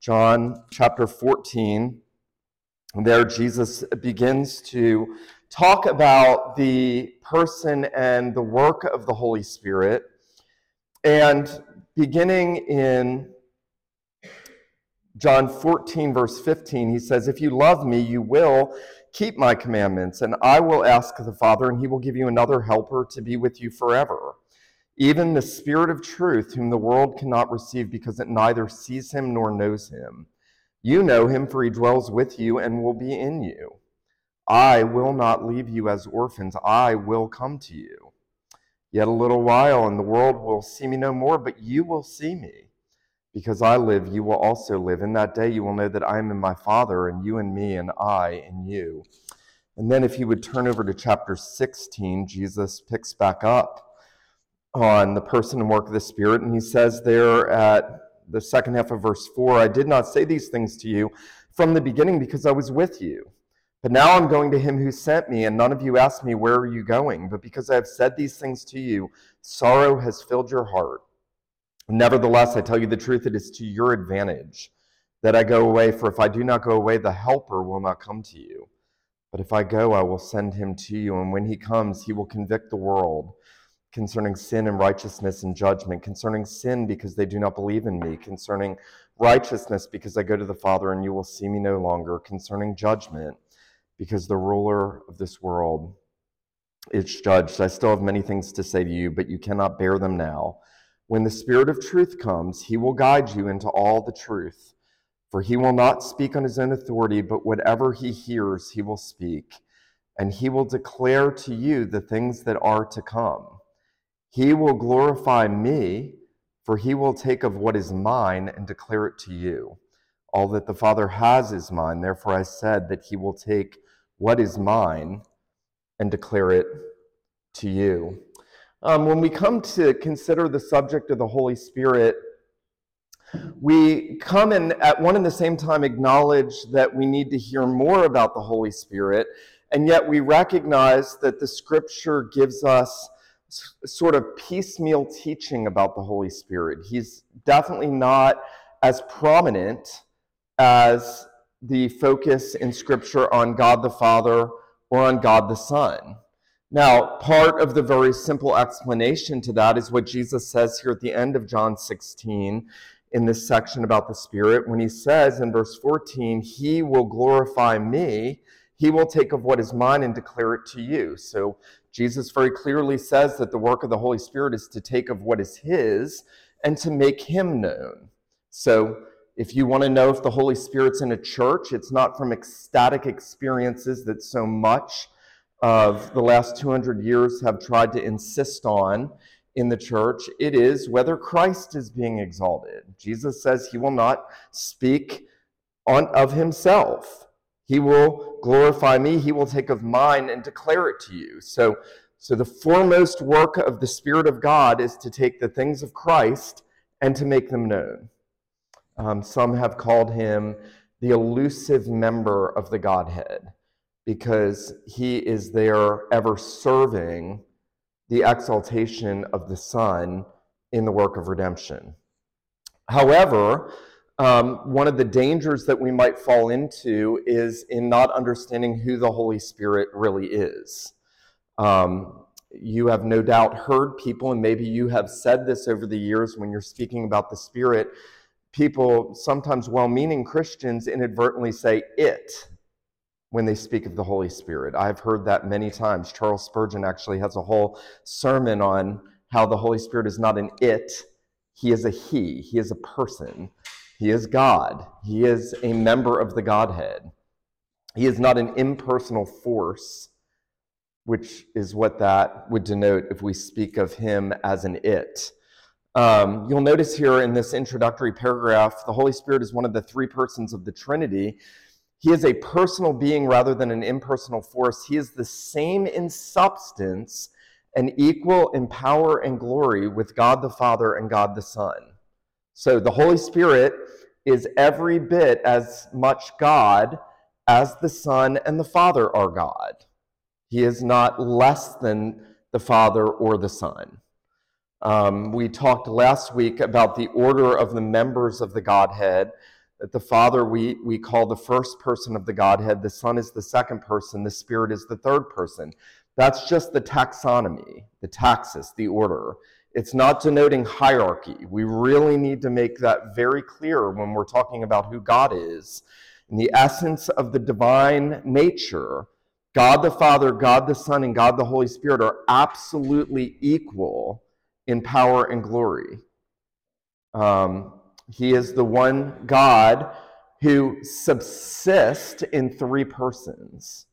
John chapter 14. There Jesus begins to talk about the person and the work of the Holy Spirit. And beginning in John 14, verse 15, he says, "If you love me, you will keep my commandments, and I will ask the Father, and he will give you another helper to be with you forever. Even the Spirit of truth, whom the world cannot receive because it neither sees him nor knows him. You know him, for he dwells with you and will be in you. I will not leave you as orphans. I will come to you. Yet a little while, and the world will see me no more, but you will see me. Because I live, you will also live. In that day you will know that I am in my Father, and you in me, and I in you." And then if you would turn over to chapter 16, Jesus picks back up on the person and work of the Spirit, and he says there at the second half of verse 4, "I did not say these things to you from the beginning because I was with you. But now I'm going to him who sent me, and none of you asked me, 'Where are you going?' But because I have said these things to you, sorrow has filled your heart. Nevertheless, I tell you the truth, it is to your advantage that I go away, for if I do not go away, the Helper will not come to you. But if I go, I will send him to you, and when he comes, he will convict the world concerning sin and righteousness and judgment, concerning sin because they do not believe in me, concerning righteousness because I go to the Father and you will see me no longer, concerning judgment because the ruler of this world is judged. I still have many things to say to you, but you cannot bear them now. When the Spirit of truth comes, he will guide you into all the truth. For he will not speak on his own authority, but whatever he hears, he will speak. And he will declare to you the things that are to come. He will glorify me, for he will take of what is mine and declare it to you. All that the Father has is mine. Therefore I said that he will take what is mine and declare it to you." When we come to consider the subject of the Holy Spirit, we come and at one and the same time acknowledge that we need to hear more about the Holy Spirit, and yet we recognize that the Scripture gives us sort of piecemeal teaching about the Holy Spirit. He's definitely not as prominent as the focus in Scripture on God the Father or on God the Son. Now, part of the very simple explanation to that is what Jesus says here at the end of John 16 in this section about the Spirit, when he says in verse 14, "He will glorify me, he will take of what is mine and declare it to you." So Jesus very clearly says that the work of the Holy Spirit is to take of what is his and to make him known. So if you want to know if the Holy Spirit's in a church, it's not from ecstatic experiences that so much of the last 200 years have tried to insist on in the church. It is whether Christ is being exalted. Jesus says he will not speak of himself. He will glorify me, he will take of mine and declare it to you. So the foremost work of the Spirit of God is to take the things of Christ and to make them known. Some have called him the elusive member of the Godhead, because he is there ever serving the exaltation of the Son in the work of redemption. However, one of the dangers that we might fall into is in not understanding who the Holy Spirit really is. You have no doubt heard people, and maybe you have said this over the years when you're speaking about the Spirit, people, sometimes well-meaning Christians, inadvertently say "it" when they speak of the Holy Spirit. I've heard that many times. Charles Spurgeon actually has a whole sermon on how the Holy Spirit is not an "it," he is a he. He is a person. He is God. He is a member of the Godhead. He is not an impersonal force, which is what that would denote if we speak of him as an "it." You'll notice here in this introductory paragraph, the Holy Spirit is one of the three persons of the Trinity. He is a personal being rather than an impersonal force. He is the same in substance and equal in power and glory with God the Father and God the Son. So the Holy Spirit is every bit as much God as the Son and the Father are God. He is not less than the Father or the Son. We talked last week about the order of the members of the Godhead. that the Father we call the first person of the Godhead, the Son is the second person, the Spirit is the third person. That's just the taxonomy, the taxis, the order. It's not denoting hierarchy. We really need to make that very clear when we're talking about who God is. In the essence of the divine nature, God the Father, God the Son, and God the Holy Spirit are absolutely equal in power and glory. He is the one God who subsists in three persons.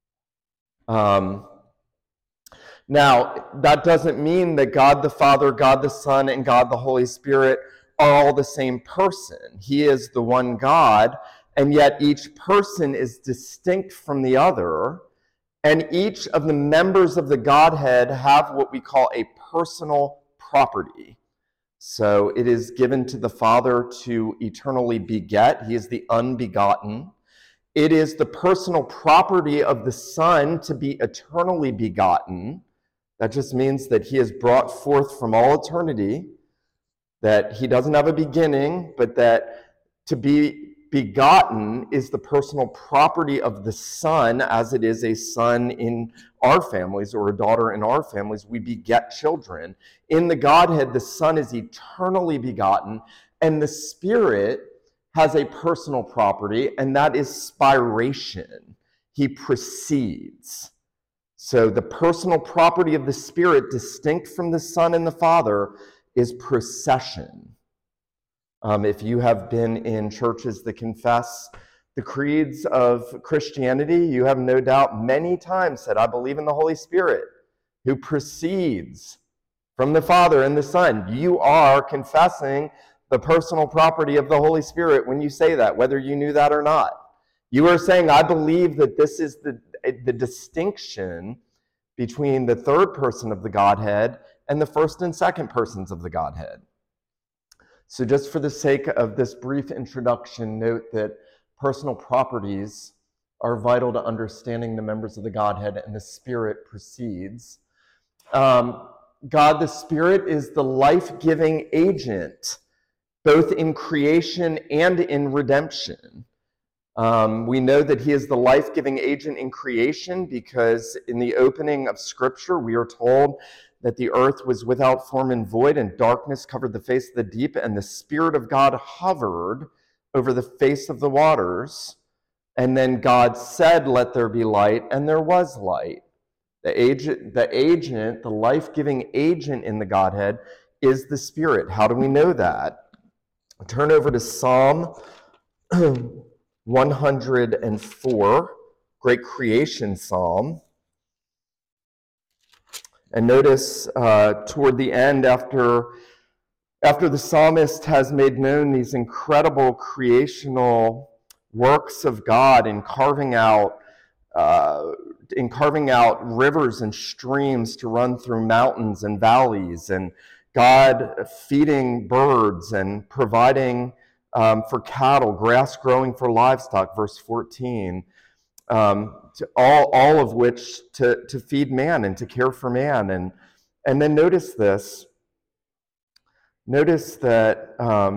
Now, that doesn't mean that God the Father, God the Son, and God the Holy Spirit are all the same person. He is the one God, and yet each person is distinct from the other, and each of the members of the Godhead have what we call a personal property. So it is given to the Father to eternally beget. He is the unbegotten. It is the personal property of the Son to be eternally begotten. That just means that he is brought forth from all eternity, that he doesn't have a beginning, but that to be begotten is the personal property of the Son, as it is a son in our families or a daughter in our families. We beget children. In the Godhead, the Son is eternally begotten, and the Spirit has a personal property, and that is spiration. He precedes. So the personal property of the Spirit, distinct from the Son and the Father, is procession. If you have been in churches that confess the creeds of Christianity, you have no doubt many times said, I believe in the Holy Spirit, who proceeds from the Father and the Son. You are confessing the personal property of the Holy Spirit when you say that, whether you knew that or not. You are saying, I believe that this is the distinction between the third person of the Godhead and the first and second persons of the Godhead. So just for the sake of this brief introduction, note that personal properties are vital to understanding the members of the Godhead, and the Spirit precedes. God the Spirit is the life-giving agent, both in creation and in redemption. We know that he is the life-giving agent in creation because in the opening of Scripture, we are told that the earth was without form and void, and darkness covered the face of the deep, and the Spirit of God hovered over the face of the waters. And then God said, let there be light, and there was light. The life-giving agent in the Godhead is the Spirit. How do we know that? Turn over to Psalm 104, great creation psalm. And notice toward the end, after the psalmist has made known these incredible creational works of God in carving out rivers and streams to run through mountains and valleys, and God feeding birds and providing for cattle, grass growing for livestock, verse 14, to all of which to feed man and to care for man. And then notice this. Notice that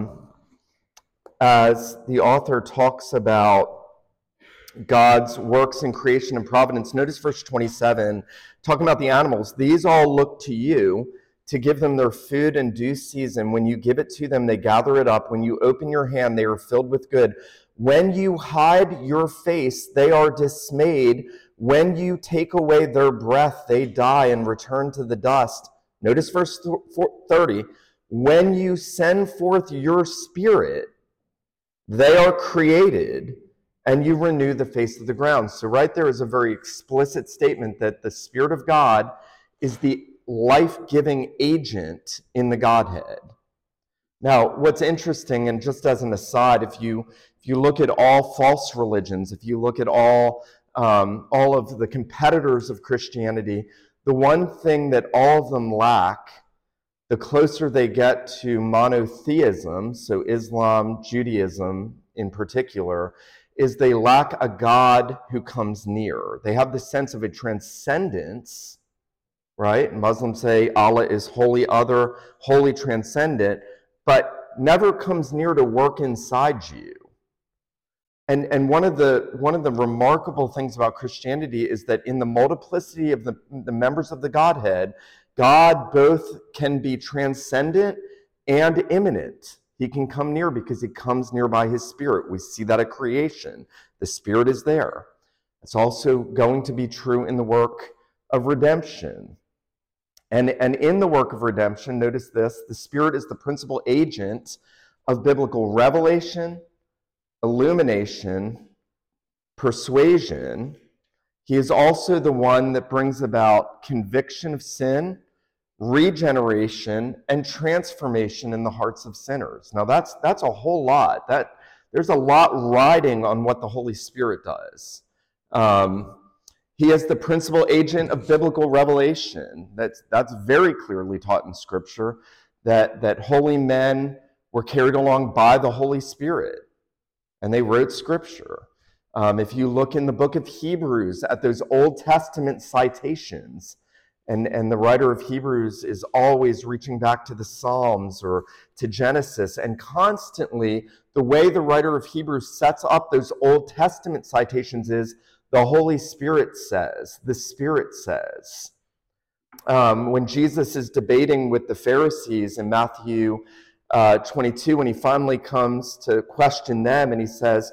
as the author talks about God's works in creation and providence, notice verse 27, talking about the animals. These all look to you to give them their food in due season. When you give it to them, they gather it up. When you open your hand, they are filled with good. When you hide your face, they are dismayed. When you take away their breath, they die and return to the dust. Notice verse 30. When you send forth your Spirit, they are created, and you renew the face of the ground. So right there is a very explicit statement that the Spirit of God is the life-giving agent in the Godhead. Now, what's interesting, and just as an aside, if you look at all false religions, if you look at all of the competitors of Christianity, the one thing that all of them lack, the closer they get to monotheism, so Islam, Judaism in particular, is they lack a God who comes near. They have the sense of a transcendence, right? Muslims say Allah is wholly other, wholly transcendent, but never comes near to work inside you. And one of the remarkable things about Christianity is that in the multiplicity of the members of the Godhead, God both can be transcendent and immanent. He can come near because he comes near by his Spirit. We see that at creation. The Spirit is there. It's also going to be true in the work of redemption. And in the work of redemption, notice this, the Spirit is the principal agent of biblical revelation, illumination, persuasion. He is also the one that brings about conviction of sin, regeneration, and transformation in the hearts of sinners. Now that's a whole lot. There's a lot riding on what the Holy Spirit does. He is the principal agent of biblical revelation. That's very clearly taught in Scripture, that holy men were carried along by the Holy Spirit, and they wrote Scripture. If you look in the book of Hebrews at those Old Testament citations, and the writer of Hebrews is always reaching back to the Psalms or to Genesis, and constantly the way the writer of Hebrews sets up those Old Testament citations is the Holy Spirit says, the Spirit says. When Jesus is debating with the Pharisees in Matthew 22, when he finally comes to question them, and he says,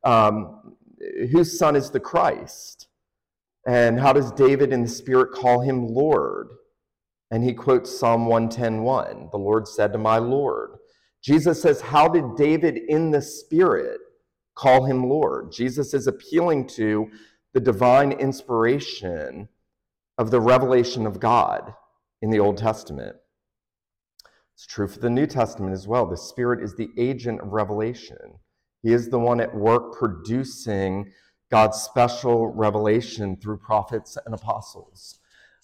whose son is the Christ? And how does David in the Spirit call him Lord? And he quotes Psalm 110:1. The Lord said to my Lord. Jesus says, how did David in the Spirit call him Lord? Jesus is appealing to the divine inspiration of the revelation of God in the Old Testament. It's true for the New Testament as well. The Spirit is the agent of revelation. He is the one at work producing God's special revelation through prophets and apostles.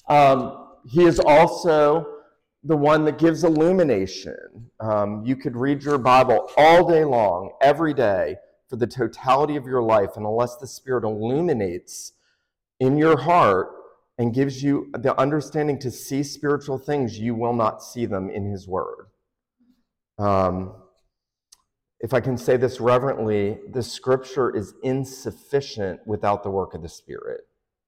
He is also the one that gives illumination. You could read your Bible all day long, every day, for the totality of your life, and unless the Spirit illuminates in your heart and gives you the understanding to see spiritual things, you will not see them in his word. If I can say this reverently, the Scripture is insufficient without the work of the Spirit.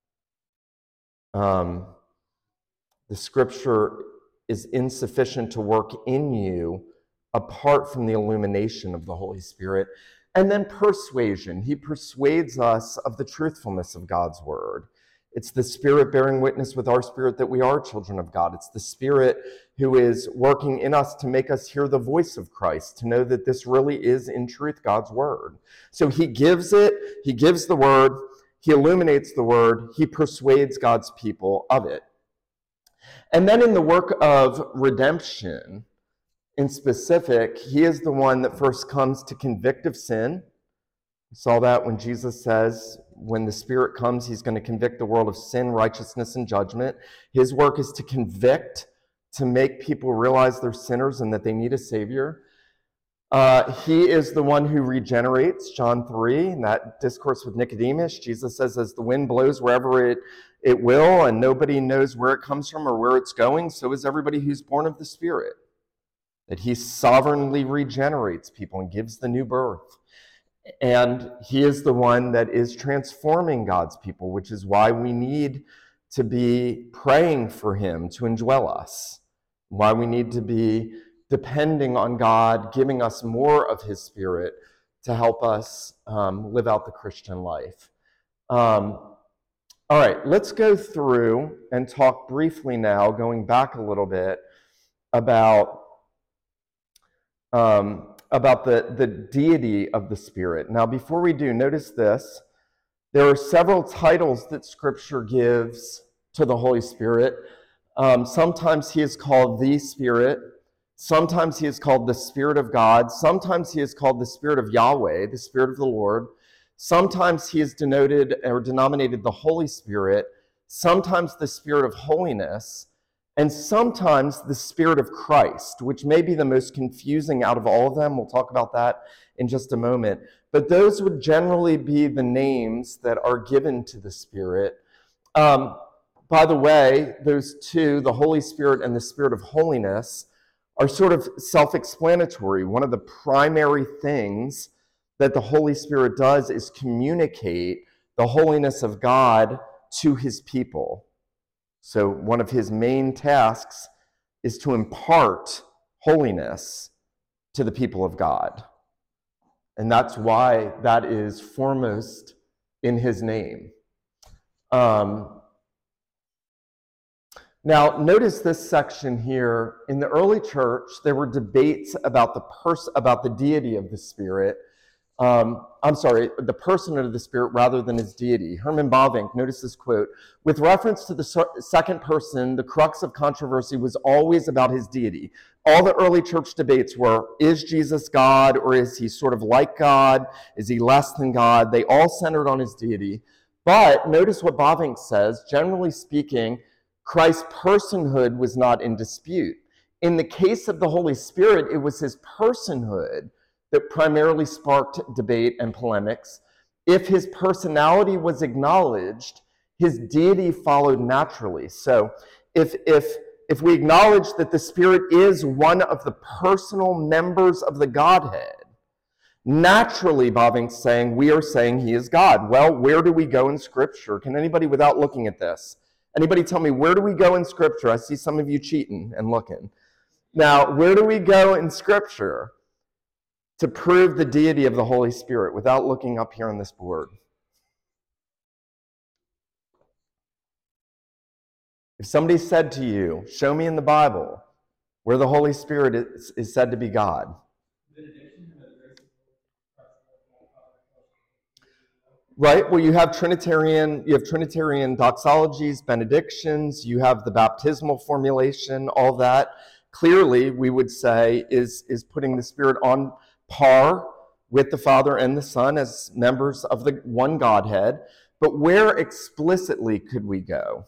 The Scripture is insufficient to work in you apart from the illumination of the Holy Spirit. And then persuasion. He persuades us of the truthfulness of God's word. It's the Spirit bearing witness with our spirit that we are children of God. It's the Spirit who is working in us to make us hear the voice of Christ, to know that this really is in truth God's word. So he gives it, he gives the word, he illuminates the word, he persuades God's people of it. And then in the work of redemption, in specific, he is the one that first comes to convict of sin. We saw that when Jesus says, when the Spirit comes, he's going to convict the world of sin, righteousness, and judgment. His work is to convict, to make people realize they're sinners and that they need a Savior. He is the one who regenerates, John 3, in that discourse with Nicodemus. Jesus says, as the wind blows wherever it will, and nobody knows where it comes from or where it's going, so is everybody who's born of the Spirit. That he sovereignly regenerates people and gives the new birth. And he is the one that is transforming God's people, which is why we need to be praying for him to indwell us, why we need to be depending on God, giving us more of his Spirit to help us live out the Christian life. All right, let's go through and talk briefly now, going back a little bit, about the deity of the Spirit. Now, before we do, notice this. There are several titles that Scripture gives to the Holy Spirit. Sometimes he is called the Spirit. Sometimes he is called the Spirit of God. Sometimes he is called the Spirit of Yahweh, the Spirit of the Lord. Sometimes he is denoted or denominated the Holy Spirit. Sometimes the Spirit of holiness. And sometimes the Spirit of Christ, which may be the most confusing out of all of them. We'll talk about that in just a moment. But those would generally be the names that are given to the Spirit. By the way, those two, the Holy Spirit and the Spirit of holiness, are sort of self-explanatory. One of the primary things that the Holy Spirit does is communicate the holiness of God to his people. So one of his main tasks is to impart holiness to the people of God. And that's why that is foremost in his name. Now, notice this section here. In the early church, there were debates about the deity of the Spirit. The person of the Spirit rather than his deity. Herman Bavinck, notice this quote: with reference to the second person, the crux of controversy was always about his deity. All the early church debates were, is Jesus God, or is he sort of like God? Is he less than God? They all centered on his deity. But notice what Bavinck says: generally speaking, Christ's personhood was not in dispute. In the case of the Holy Spirit, it was his personhood that primarily sparked debate and polemics. If his personality was acknowledged, his deity followed naturally. So if we acknowledge that the Spirit is one of the personal members of the Godhead, naturally, Bavinck's saying, we are saying he is God. Well, where do we go in Scripture? Can anybody, without looking at this, anybody tell me, where do we go in Scripture? I see some of you cheating and looking. Now, where do we go in Scripture to prove the deity of the Holy Spirit without looking up here on this board? If somebody said to you, show me in the Bible where the Holy Spirit is said to be God. Right? Well, you have Trinitarian doxologies, benedictions, you have the baptismal formulation, all that. Clearly, we would say is putting the Spirit on par with the Father and the Son as members of the one Godhead. But where explicitly could we go?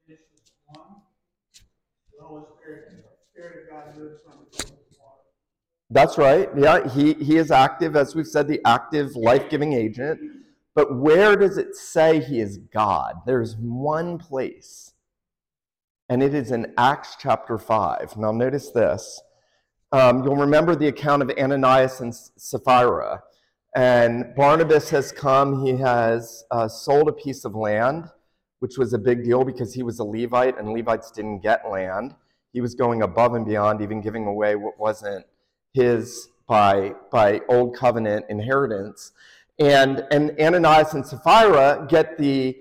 That's right. Yeah, he is active, as we've said, the active, life-giving agent. But where does it say he is God? There's one place, and it is in Acts chapter 5. Now notice this. You'll remember the account of Ananias and Sapphira. And Barnabas has come. He has sold a piece of land, which was a big deal because he was a Levite, and Levites didn't get land. He was going above and beyond, even giving away what wasn't his by old covenant inheritance. And Ananias and Sapphira get the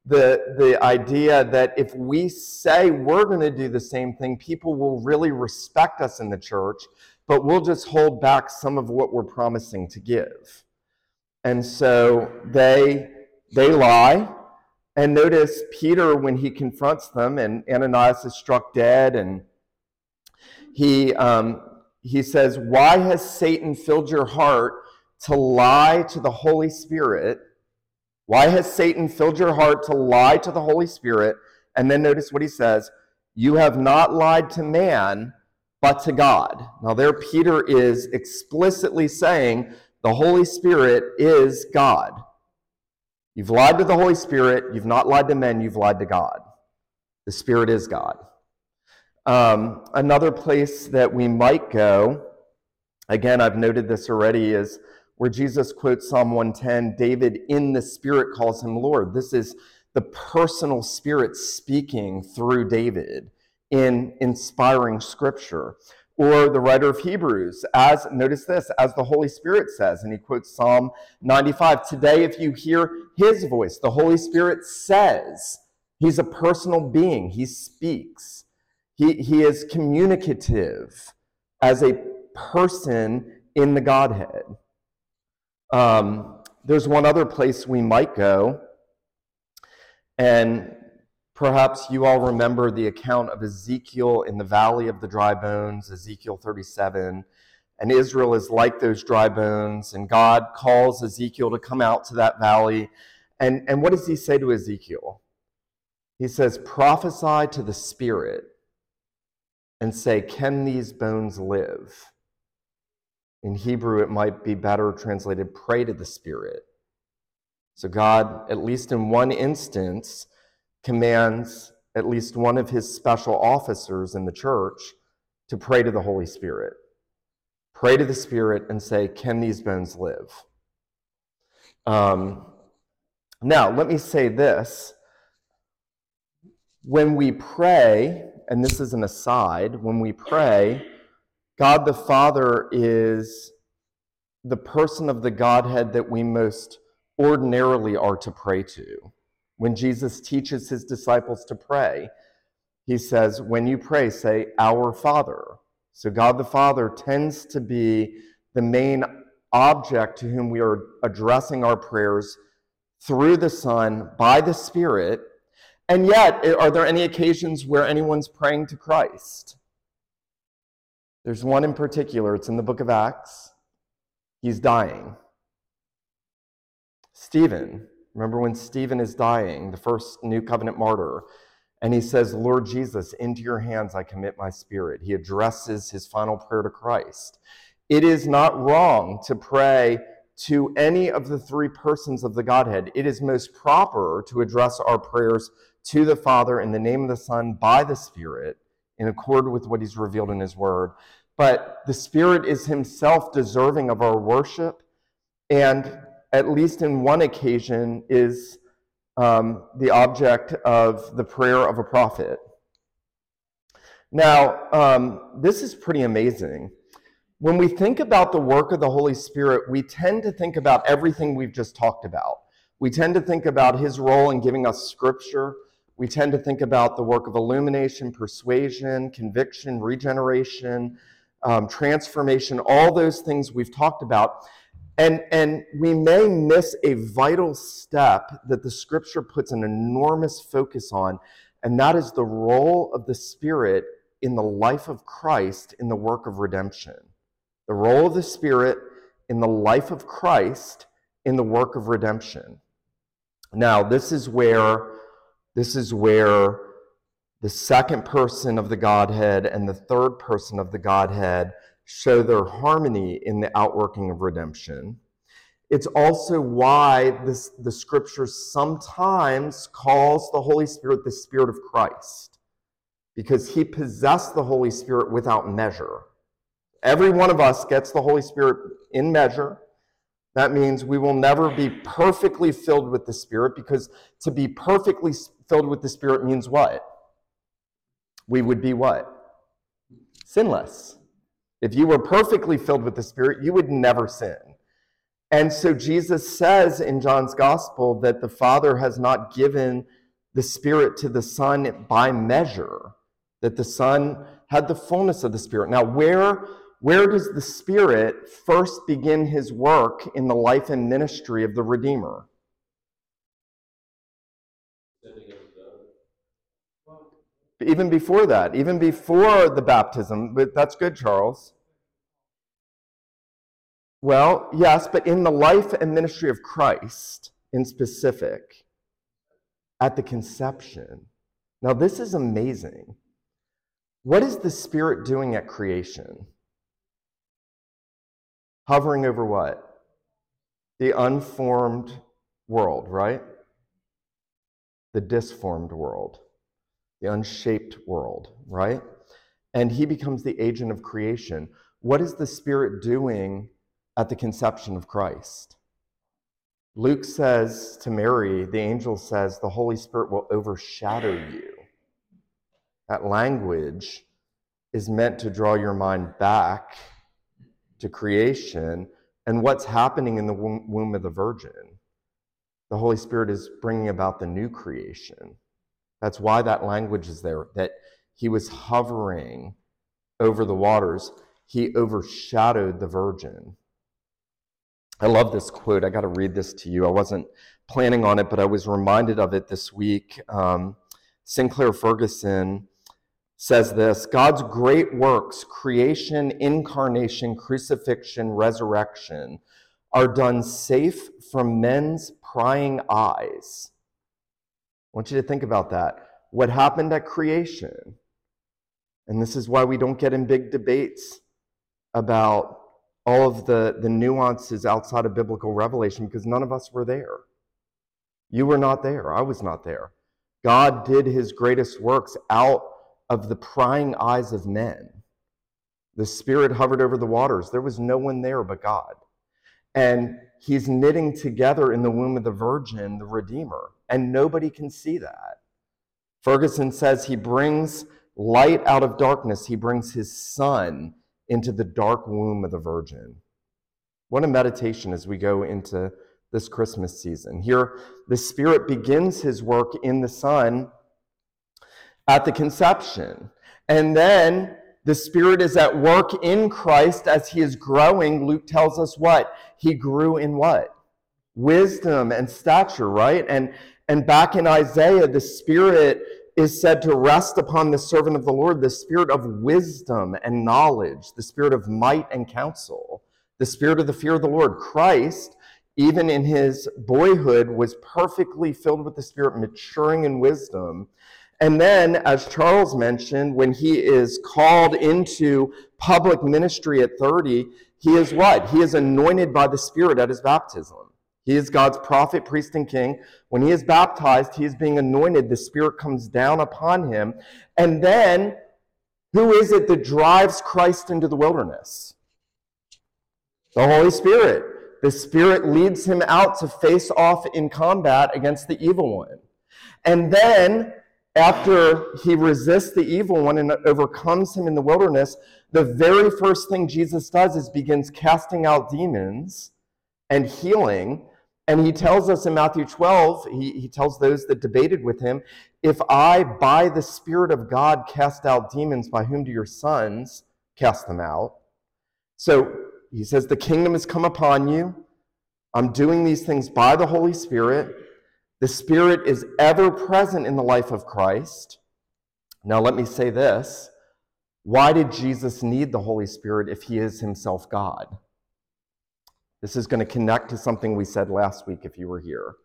idea that if we say we're going to do the same thing, people will really respect us in the church, but we'll just hold back some of what we're promising to give. And so they lie. And notice Peter, when he confronts them, and Ananias is struck dead, and he says, why has Satan filled your heart to lie to the Holy Spirit? Why has Satan filled your heart to lie to the Holy Spirit? And then notice what he says, you have not lied to man, but to God. Now there Peter is explicitly saying the Holy Spirit is God. You've lied to the Holy Spirit, you've not lied to men, you've lied to God. The Spirit is God. Another place that we might go, again, I've noted this already, is where Jesus quotes Psalm 110, David in the Spirit calls him Lord. This is the personal Spirit speaking through David in inspiring Scripture. Or the writer of Hebrews, notice this, as the Holy Spirit says, and he quotes Psalm 95, today if you hear his voice, the Holy Spirit says, he's a personal being, he speaks. He is communicative as a person in the Godhead. There's one other place we might go, and perhaps you all remember the account of Ezekiel in the Valley of the Dry Bones, Ezekiel 37, and Israel is like those dry bones, and God calls Ezekiel to come out to that valley, and what does he say to Ezekiel? He says, prophesy to the Spirit and say, can these bones live? In Hebrew, it might be better translated, pray to the Spirit. So God, at least in one instance, commands at least one of his special officers in the church to pray to the Holy Spirit. Pray to the Spirit and say, can these bones live? Now, let me say this. When we pray, and this is an aside, when we pray, God the Father is the person of the Godhead that we most ordinarily are to pray to. When Jesus teaches his disciples to pray, he says, when you pray, say, Our Father. So God the Father tends to be the main object to whom we are addressing our prayers through the Son, by the Spirit. And yet, are there any occasions where anyone's praying to Christ? There's one in particular. It's in the book of Acts. He's dying. Stephen, remember when Stephen is dying, the first New Covenant martyr, and he says, Lord Jesus, into your hands I commit my spirit. He addresses his final prayer to Christ. It is not wrong to pray to any of the three persons of the Godhead. It is most proper to address our prayers to the Father in the name of the Son by the Spirit, in accord with what he's revealed in his word. But the Spirit is himself deserving of our worship, and at least in one occasion is the object of the prayer of a prophet. Now, this is pretty amazing. When we think about the work of the Holy Spirit, we tend to think about everything we've just talked about. We tend to think about his role in giving us scripture. We tend to think about the work of illumination, persuasion, conviction, regeneration, transformation, all those things we've talked about. And we may miss a vital step that the scripture puts an enormous focus on, and that is the role of the Spirit in the life of Christ in the work of redemption. The role of the Spirit in the life of Christ in the work of redemption. Now, this is where the second person of the Godhead and the third person of the Godhead show their harmony in the outworking of redemption. It's also why the scripture sometimes calls the Holy Spirit the Spirit of Christ, because he possessed the Holy Spirit without measure. Every one of us gets the Holy Spirit in measure. That means we will never be perfectly filled with the Spirit, because to be perfectly filled with the Spirit means what? We would be what? Sinless. If you were perfectly filled with the Spirit, you would never sin. And so Jesus says in John's Gospel that the Father has not given the Spirit to the Son by measure, that the Son had the fullness of the Spirit. Now, where does the Spirit first begin his work in the life and ministry of the Redeemer? Even before that, even before the baptism. But that's good, Charles. Well, yes, but in the life and ministry of Christ in specific, at the conception. Now, this is amazing. What is the Spirit doing at creation? Hovering over what? The unformed world, right? The disformed world. The unshaped world, right? And he becomes the agent of creation. What is the Spirit doing at the conception of Christ? Luke says to Mary, the angel says, the Holy Spirit will overshadow you. That language is meant to draw your mind back to creation and what's happening in the womb of the Virgin. The Holy Spirit is bringing about the new creation. That's why that language is there, that he was hovering over the waters. He overshadowed the Virgin. I love this quote. I got to read this to you. I wasn't planning on it, but I was reminded of it this week. Sinclair Ferguson says this: God's great works, creation, incarnation, crucifixion, resurrection, are done safe from men's prying eyes. I want you to think about that. What happened at creation? And this is why we don't get in big debates about all of the nuances outside of biblical revelation, because none of us were there. You were not there. I was not there. God did his greatest works out of the prying eyes of men. The Spirit hovered over the waters. There was no one there but God. And he's knitting together in the womb of the Virgin the Redeemer, and nobody can see that. Ferguson says he brings light out of darkness. He brings his son into the dark womb of the Virgin. What a meditation as we go into this Christmas season. Here, the Spirit begins his work in the Son at the conception. And then the Spirit is at work in Christ as he is growing. Luke tells us what? He grew in what? Wisdom and stature, right? And back in Isaiah, the Spirit is said to rest upon the servant of the Lord, the Spirit of wisdom and knowledge, the Spirit of might and counsel, the Spirit of the fear of the Lord. Christ, even in his boyhood, was perfectly filled with the Spirit, maturing in wisdom. And then, as Charles mentioned, when he is called into public ministry at 30, he is what? He is anointed by the Spirit at his baptism. He is God's prophet, priest, and king. When he is baptized, he is being anointed. The Spirit comes down upon him. And then, who is it that drives Christ into the wilderness? The Holy Spirit. The Spirit leads him out to face off in combat against the evil one. And then, after he resists the evil one and overcomes him in the wilderness, the very first thing Jesus does is begins casting out demons and healing. And he tells us in Matthew 12, he tells those that debated with him, if I, by the Spirit of God, cast out demons, by whom do your sons cast them out? So he says, the kingdom has come upon you. I'm doing these things by the Holy Spirit. The Spirit is ever present in the life of Christ. Now let me say this. Why did Jesus need the Holy Spirit if he is himself God? This is going to connect to something we said last week if you were here.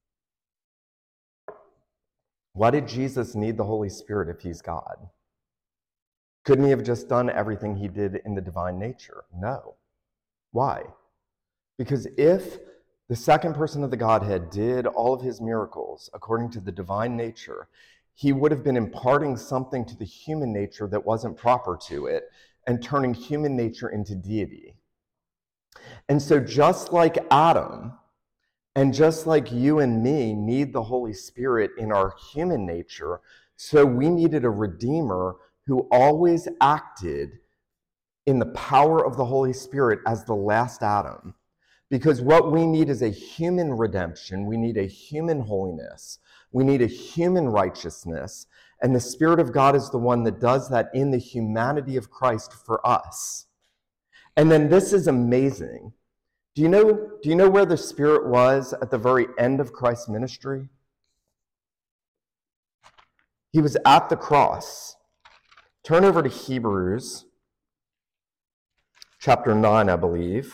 Why did Jesus need the Holy Spirit if he's God? Couldn't he have just done everything he did in the divine nature? No. Why? Because if the second person of the Godhead did all of his miracles according to the divine nature, he would have been imparting something to the human nature that wasn't proper to it and turning human nature into deity. And so just like Adam, and just like you and me need the Holy Spirit in our human nature, so we needed a Redeemer who always acted in the power of the Holy Spirit as the last Adam. Because what we need is a human redemption. We need a human holiness. We need a human righteousness. And the Spirit of God is the one that does that in the humanity of Christ for us. And then this is amazing. Do you know where the Spirit was at the very end of Christ's ministry? He was at the cross. Turn over to Hebrews chapter 9, I believe.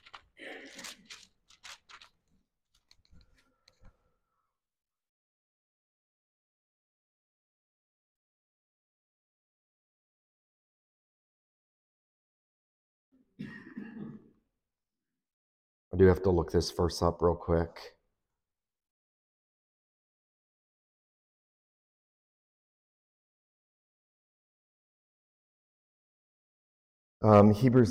I do have to look this verse up real quick. Hebrews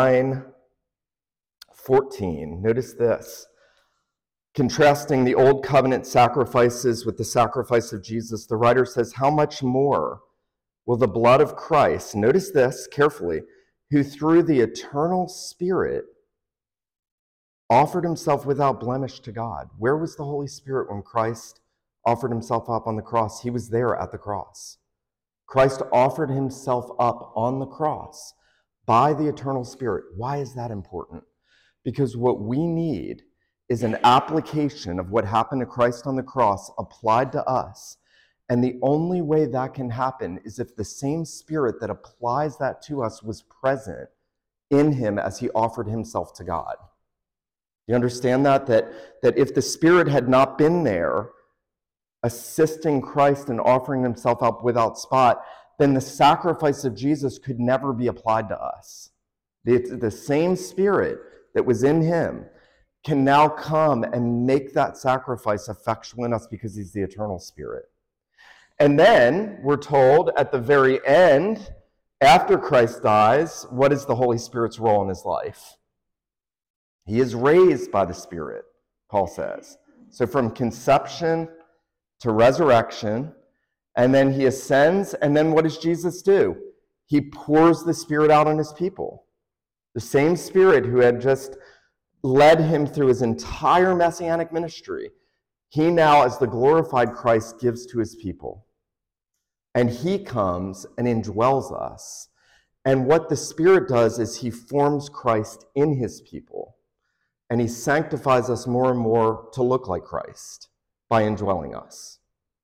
9:14. Notice this. Contrasting the old covenant sacrifices with the sacrifice of Jesus, the writer says, how much more will the blood of Christ, notice this carefully, who through the eternal Spirit offered himself without blemish to God. Where was the Holy Spirit when Christ offered himself up on the cross? He was there at the cross. Christ offered himself up on the cross by the eternal Spirit. Why is that important? Because what we need is an application of what happened to Christ on the cross applied to us. And the only way that can happen is if the same Spirit that applies that to us was present in him as he offered himself to God. You understand that? That if the Spirit had not been there, assisting Christ and offering himself up without spot, then the sacrifice of Jesus could never be applied to us. The same Spirit that was in him can now come and make that sacrifice effectual in us because he's the eternal Spirit. And then we're told at the very end, after Christ dies, what is the Holy Spirit's role in his life? He is raised by the Spirit, Paul says. So from conception to resurrection, and then he ascends, and then what does Jesus do? He pours the Spirit out on his people. The same Spirit who had just led him through his entire messianic ministry, he now, as the glorified Christ, gives to his people. And he comes and indwells us. And what the Spirit does is he forms Christ in his people. And he sanctifies us more and more to look like Christ by indwelling us.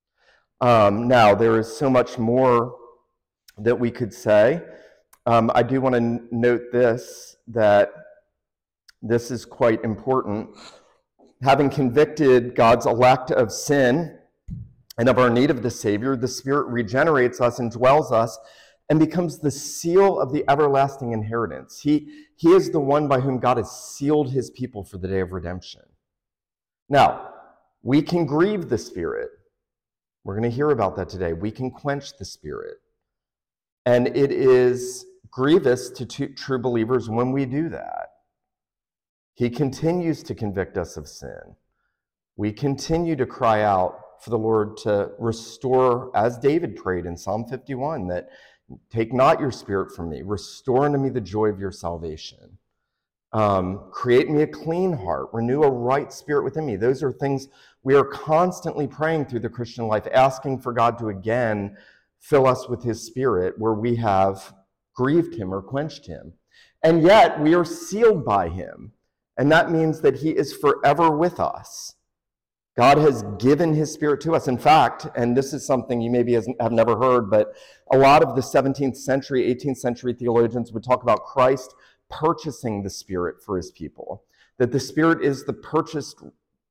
Now, there is so much more that we could say. I do want to note this, that this is quite important. Having convicted God's elect of sin and of our need of the Savior, the Spirit regenerates us and dwells us and becomes the seal of the everlasting inheritance. He is the one by whom God has sealed his people for the day of redemption. Now, we can grieve the Spirit. We're going to hear about that today. We can quench the Spirit. And it is grievous to true believers when we do that. He continues to convict us of sin. We continue to cry out for the Lord to restore, as David prayed in Psalm 51, that take not your Spirit from me, restore unto me the joy of your salvation. Create me a clean heart, renew a right spirit within me. Those are things we are constantly praying through the Christian life, asking for God to again fill us with his Spirit where we have grieved him or quenched him. And yet we are sealed by him. And that means that he is forever with us. God has given his Spirit to us. In fact, and this is something you maybe have never heard, but a lot of the 17th century, 18th century theologians would talk about Christ purchasing the Spirit for his people. That the Spirit is the purchased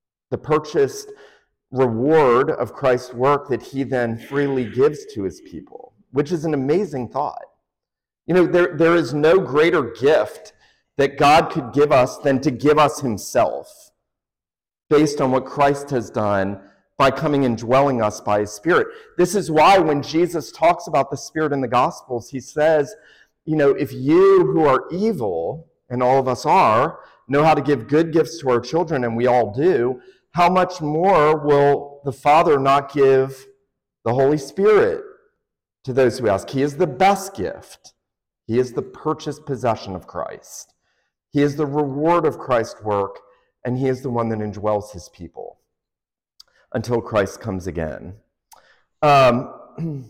reward of Christ's work that he then freely gives to his people, which is an amazing thought. You know, there is no greater gift that God could give us than to give us himself, based on what Christ has done by coming and dwelling us by his Spirit. This is why when Jesus talks about the Spirit in the Gospels, he says, you know, if you who are evil, and all of us are, know how to give good gifts to our children, and we all do, how much more will the Father not give the Holy Spirit to those who ask? He is the best gift. He is the purchased possession of Christ. He is the reward of Christ's work, and he is the one that indwells his people until Christ comes again. I'll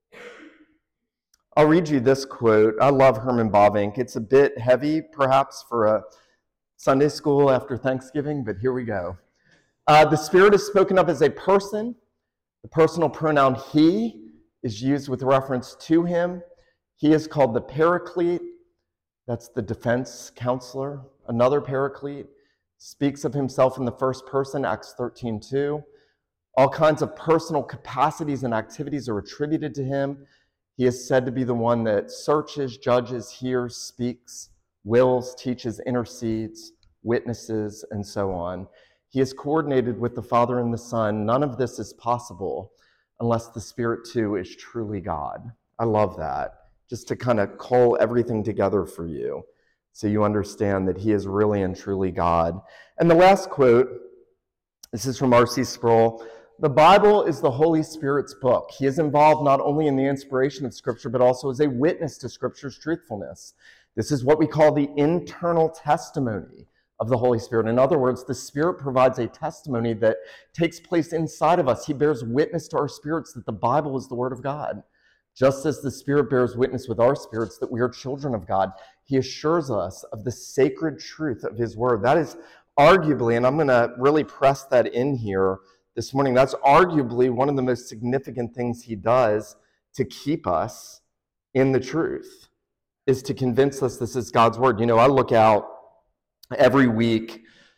read you this quote. I love Herman Bavinck. It's a bit heavy, perhaps, for a Sunday school after Thanksgiving, but here we go. The Spirit is spoken of as a person. The personal pronoun he is used with reference to him. He is called the Paraclete. That's the defense counselor. Another Paraclete speaks of himself in the first person, Acts 13:2. All kinds of personal capacities and activities are attributed to him. He is said to be the one that searches, judges, hears, speaks, wills, teaches, intercedes, witnesses, and so on. He is coordinated with the Father and the Son. None of this is possible unless the Spirit too is truly God. I love that, just to kind of cull everything together for you so you understand that he is really and truly God. And the last quote, this is from R.C. Sproul. The Bible is the Holy Spirit's book. He is involved not only in the inspiration of Scripture, but also as a witness to Scripture's truthfulness. This is what we call the internal testimony of the Holy Spirit. In other words, the Spirit provides a testimony that takes place inside of us. He bears witness to our spirits that the Bible is the Word of God. Just as the Spirit bears witness with our spirits that we are children of God, he assures us of the sacred truth of his word. That is arguably, and I'm going to really press that in here this morning, that's arguably one of the most significant things he does to keep us in the truth, is to convince us this is God's word. You know, I look out every week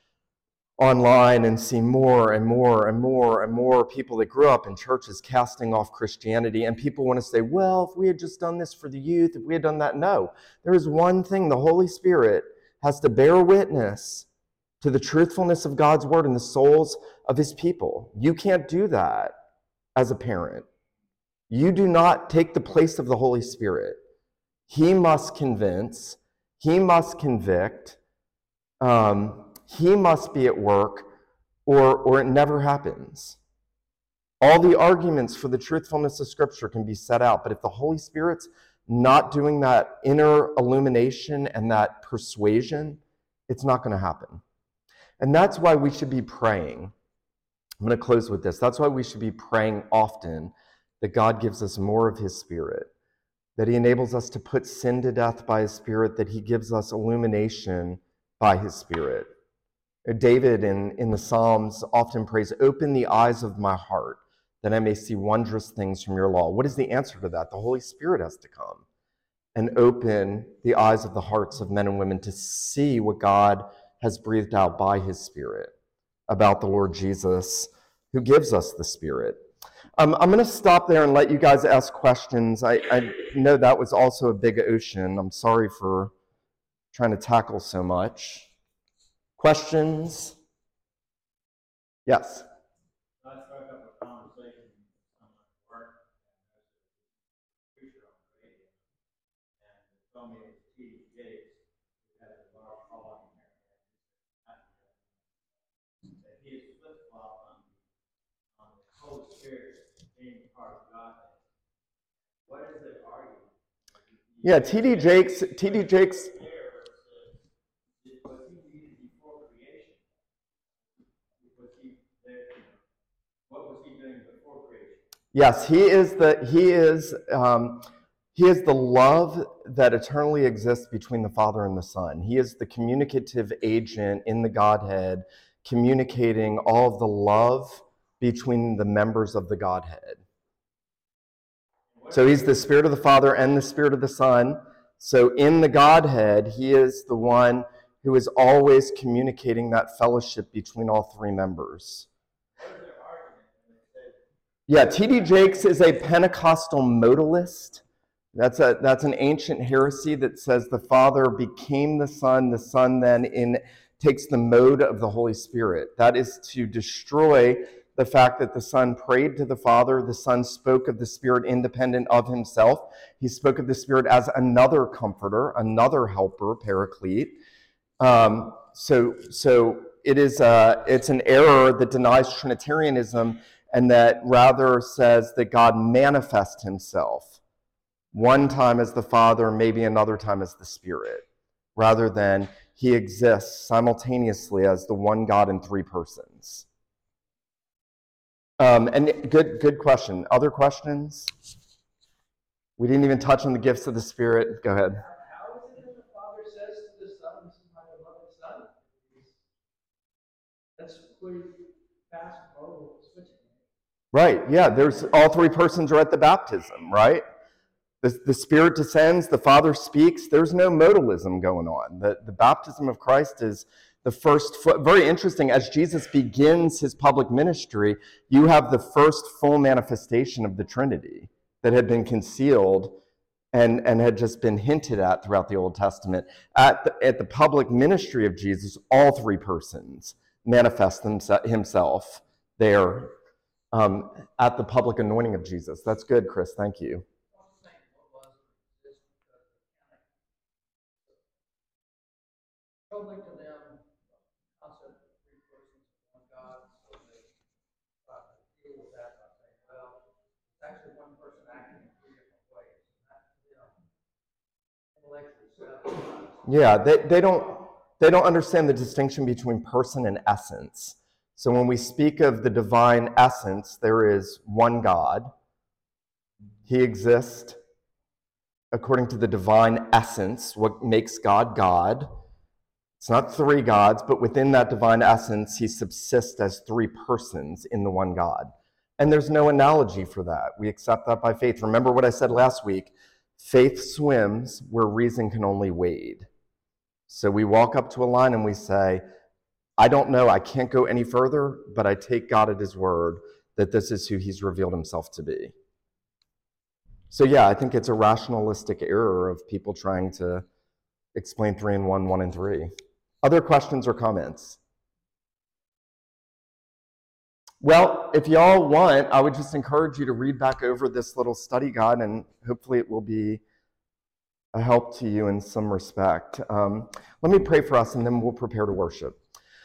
online and see more and more and more and more people that grew up in churches casting off Christianity, and people want to say, well, if we had just done this for the youth, if we had done that. No, there is one thing: the Holy Spirit has to bear witness to the truthfulness of God's word in the souls of his people. You can't do that as a parent. You do not take the place of the Holy Spirit. He must convince, he must convict, He must be at work, or it never happens. All the arguments for the truthfulness of Scripture can be set out, but if the Holy Spirit's not doing that inner illumination and that persuasion, it's not going to happen. And that's why we should be praying. I'm going to close with this. That's why we should be praying often that God gives us more of his Spirit, that he enables us to put sin to death by his Spirit, that he gives us illumination by his Spirit. David in the Psalms often prays, "Open the eyes of my heart, that I may see wondrous things from your law." What is the answer to that? The Holy Spirit has to come and open the eyes of the hearts of men and women to see what God has breathed out by his Spirit about the Lord Jesus, who gives us the Spirit. I'm going to stop there and let you guys ask questions. I know that was also a big ocean. I'm sorry for trying to tackle so much. Questions? Yes. I struck up a conversation with someone at work, and there's a preacher on the radio, and they told me it was T.D. Jakes, who had a bar calling here, that he is flip-flop on the Holy Spirit being part of Godhead. What is the argument? Yeah, T.D. Jakes. What was he doing before creation? Yes, he is the love that eternally exists between the Father and the Son. He is the communicative agent in the Godhead, communicating all of the love between the members of the Godhead. So he's the Spirit of the Father and the Spirit of the Son. So in the Godhead, he is the one who is always communicating that fellowship between all three members. Yeah, T.D. Jakes is a Pentecostal modalist. That's an ancient heresy that says the Father became the Son then takes the mode of the Holy Spirit. That is to destroy the fact that the Son prayed to the Father. The Son spoke of the Spirit independent of himself. He spoke of the Spirit as another comforter, another helper, paraclete. So it's an error that denies Trinitarianism and that rather says that God manifests himself one time as the Father, maybe another time as the Spirit, rather than he exists simultaneously as the one God in three persons. And good question. Other questions? We didn't even touch on the gifts of the Spirit. Go ahead. How is it that the Father says to the Son, "This is my beloved Son"? That's pretty fast forward switching. Right, yeah, there's all three persons are at the baptism, right? The Spirit descends, the Father speaks. There's no modalism going on. The baptism of Christ is the first, very interesting, as Jesus begins his public ministry, you have the first full manifestation of the Trinity that had been concealed and had just been hinted at throughout the Old Testament. At the public ministry of Jesus, all three persons manifest himself there at the public anointing of Jesus. That's good, Chris. Thank you. Troubling to them, concept of three persons, one God, so they deal with that by saying, well, it's actually one person acting in three different ways. And that, intellectually, Yeah, they don't understand the distinction between person and essence. So when we speak of the divine essence, there is one God. He exists according to the divine essence, what makes God God. It's not three gods, but within that divine essence, he subsists as three persons in the one God. And there's no analogy for that. We accept that by faith. Remember what I said last week, faith swims where reason can only wade. So we walk up to a line and we say, I don't know, I can't go any further, but I take God at his word that this is who he's revealed himself to be. So yeah, I think it's a rationalistic error of people trying to explain 3 in 1, 1 in 3. Other questions or comments? Well, if y'all want, I would just encourage you to read back over this little study guide, and hopefully it will be a help to you in some respect. Let me pray for us, and then we'll prepare to worship.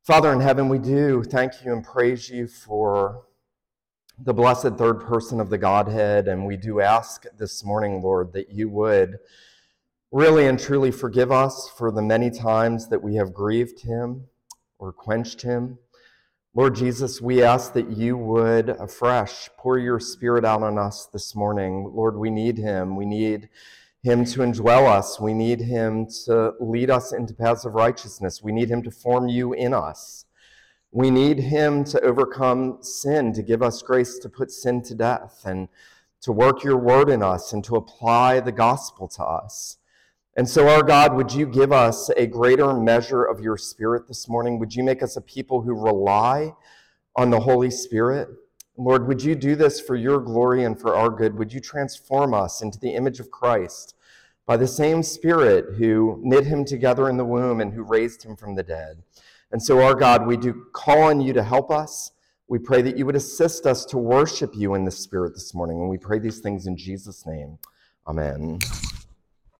Father in heaven, we do thank you and praise you for the blessed third person of the Godhead, and we do ask this morning, Lord, that you would really and truly forgive us for the many times that we have grieved him or quenched him. Lord Jesus, we ask that you would afresh pour your Spirit out on us this morning. Lord, we need him. We need him to indwell us. We need him to lead us into paths of righteousness. We need him to form you in us. We need him to overcome sin, to give us grace to put sin to death, and to work your word in us and to apply the gospel to us. And so, our God, would you give us a greater measure of your Spirit this morning? Would you make us a people who rely on the Holy Spirit? Lord, would you do this for your glory and for our good? Would you transform us into the image of Christ by the same Spirit who knit him together in the womb and who raised him from the dead? And so, our God, we do call on you to help us. We pray that you would assist us to worship you in the Spirit this morning. And we pray these things in Jesus' name. Amen.